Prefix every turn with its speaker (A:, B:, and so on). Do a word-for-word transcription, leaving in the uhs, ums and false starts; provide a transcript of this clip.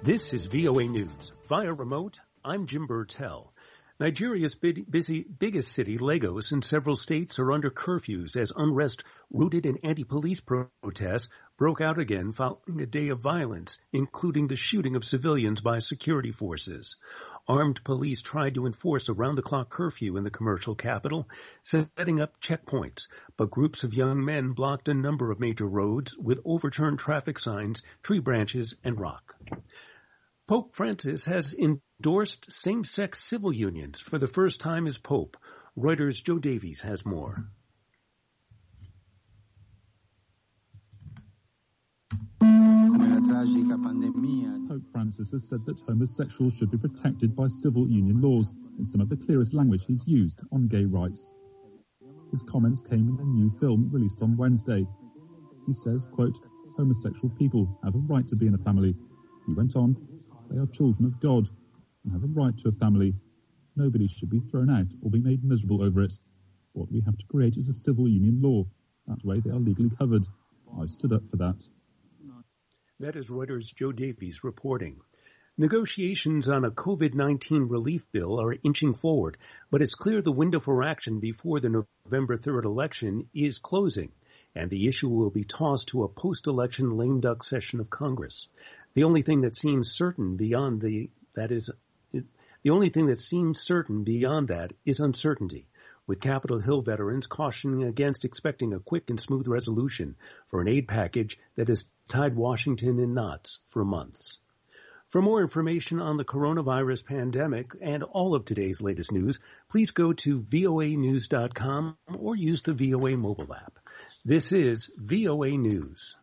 A: This is V O A News. Via remote, I'm Jim Burtell. Nigeria's big, busy, biggest city, Lagos, and several states are under curfews as unrest rooted in anti-police protests broke out again following a day of violence, including the shooting of civilians by security forces. Armed police tried to enforce a round-the-clock curfew in the commercial capital, setting up checkpoints, but groups of young men blocked a number of major roads with overturned traffic signs, tree branches, and rock. Pope Francis has endorsed same-sex civil unions for the first time as Pope. Reuters' Joe Davies has more.
B: Pope Francis has said that homosexuals should be protected by civil union laws in some of the clearest language he's used on gay rights. His comments came in a new film released on Wednesday. He says, quote, homosexual people have a right to be in a family. He went on, they are children of God and have a right to a family. Nobody should be thrown out or be made miserable over it. What we have to create is a civil union law. That way they are legally covered. I stood up for that.
A: That is Reuters' Joe Davies reporting. Negotiations on a COVID nineteen relief bill are inching forward, but it's clear the window for action before the November third election is closing, and the issue will be tossed to a post-election lame duck session of Congress. The only thing that seems certain beyond the that is the only thing that seems certain beyond that is uncertainty, with Capitol Hill veterans cautioning against expecting a quick and smooth resolution for an aid package that has tied Washington in knots for months. For more information on the coronavirus pandemic and all of today's latest news, please go to V O A news dot com or use the V O A mobile app. This is V O A News.